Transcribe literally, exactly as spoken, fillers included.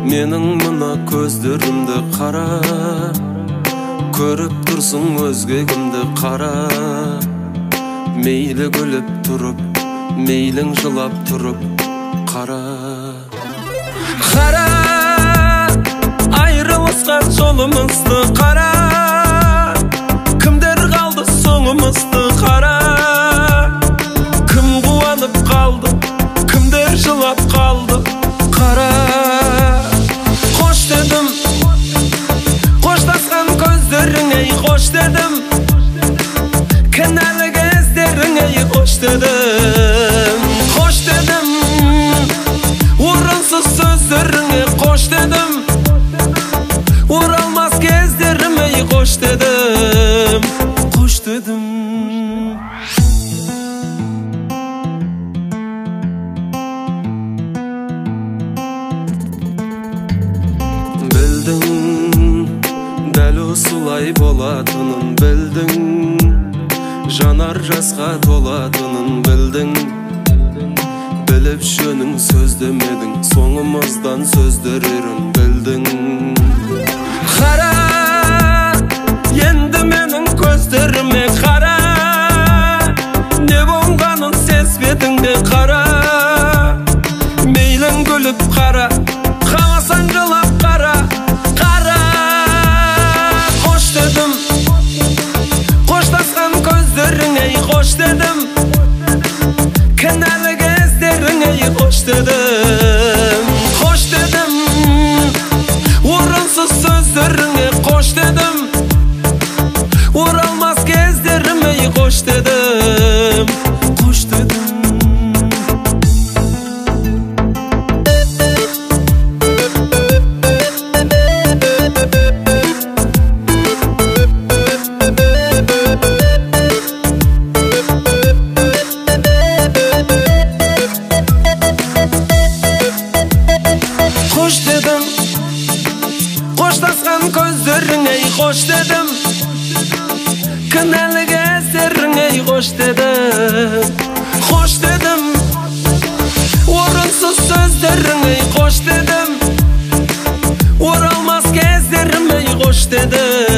Менің мына көздерімді қара, көріп тұрсың өзгегімді қара. Мейлі күліп тұрып, мейлің жылап тұрып қара. Қара, айрылысқан жолымызды қара. Кімдер қалды соңымызды қара. Кім қуанып қалды, кімдер жылап қалды қара. Қош дедім, қоштасқан көздеріңе қош дедім. Кінәлі кездеріңе қош дедім. Қош дедім, орынсыз сөздеріңе қош дедім. Оралмас кездеріме қош дедім. Қош дедім. Білдің, дәл осылай болатынын білдің. Жанар жасқа толатынын білдің. Біліп жөнің сөз демедің, соңымыздан сөздер ерін білдің. Қара, енді менің көздеріме қара. Не болғанын сезбедіңде қара. Мейлің күліп қара, қаласаң жылап қара. Қара, қош дедім, қоштасқан көздеріңе қош дедім. Кінәлі кездеріңе қош дедім. Қош дедім, орынсыз сөздеріңе қош дедім. Оралмас кездеріме қош дедім. Қош дедім. Қош дедім, қоштасқан көздеріңе қош дедім. Кінәлі кездеріңе қош дедім. Қош дедім, орынсыз сөздеріңе қош дедім. Оралмас кездеріме қош дедім.